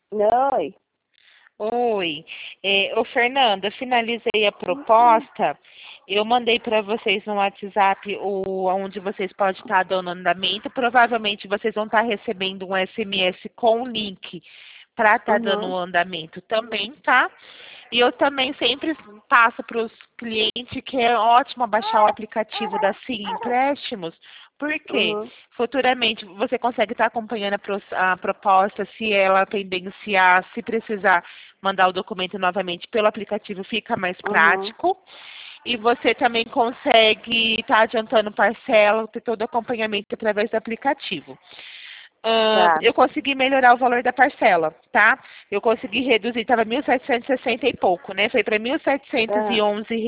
Oi. Oi. Ô, Fernanda, finalizei a proposta. Eu mandei para vocês no WhatsApp onde vocês podem estar dando andamento. Provavelmente vocês vão estar recebendo um SMS com o link para estar dando Uhum. o andamento também, tá? E eu também sempre passo para os clientes que é ótimo baixar o aplicativo da Sim Empréstimos, porque Uhum. futuramente você consegue estar acompanhando a proposta, se ela pendenciar, se precisar mandar o documento novamente pelo aplicativo, fica mais Uhum. prático. E você também consegue estar adiantando parcela, ter todo o acompanhamento através do aplicativo. Tá. Eu consegui melhorar o valor da parcela, tá? Eu consegui reduzir, estava 1.760 e pouco, né? Foi para Ah.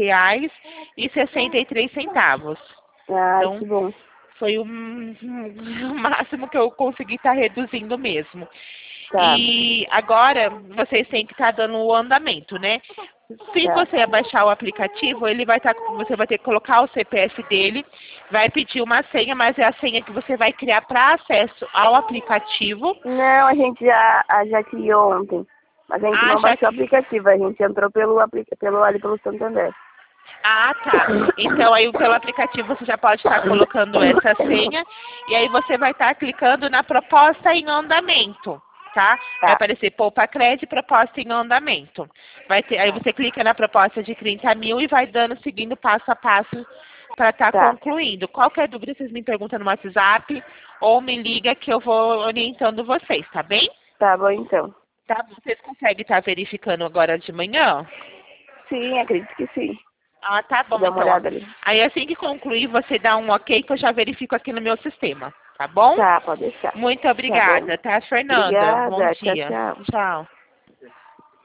R$ 1.711,63. Ai, que Então, bom. foi o máximo que eu consegui estar reduzindo mesmo. Tá. E agora vocês têm que estar dando o andamento, né? Se Tá. você abaixar o aplicativo, ele vai estar, você vai ter que colocar o CPF dele, vai pedir uma senha, mas é a senha que você vai criar para acesso ao aplicativo. Não, a gente já criou ontem. Mas a gente Ah, não já baixou o que. aplicativo, a gente entrou pelo Santander. Ah, tá. Então aí pelo aplicativo você já pode estar colocando essa senha e aí você vai estar clicando na proposta em andamento, tá? Vai Tá, aparecer poupa crédito, proposta em andamento. Vai ter, aí você clica na proposta de 30 mil e vai dando, seguindo passo a passo para estar tá. concluindo. Qualquer dúvida vocês me perguntam no WhatsApp ou me liga que eu vou orientando vocês, tá bem? Tá bom então. Tá? Vocês conseguem estar verificando agora de manhã? Sim, acredito que sim. Ah, tá Vou bom, dar uma então. Ó. olhada ali. Aí assim que concluir, você dá um ok que eu já verifico aqui no meu sistema, tá bom? Tá, pode deixar. Muito Tá bom. obrigada, tá, Fernanda? Bom Obrigada. Tchau, dia. tchau. Tchau.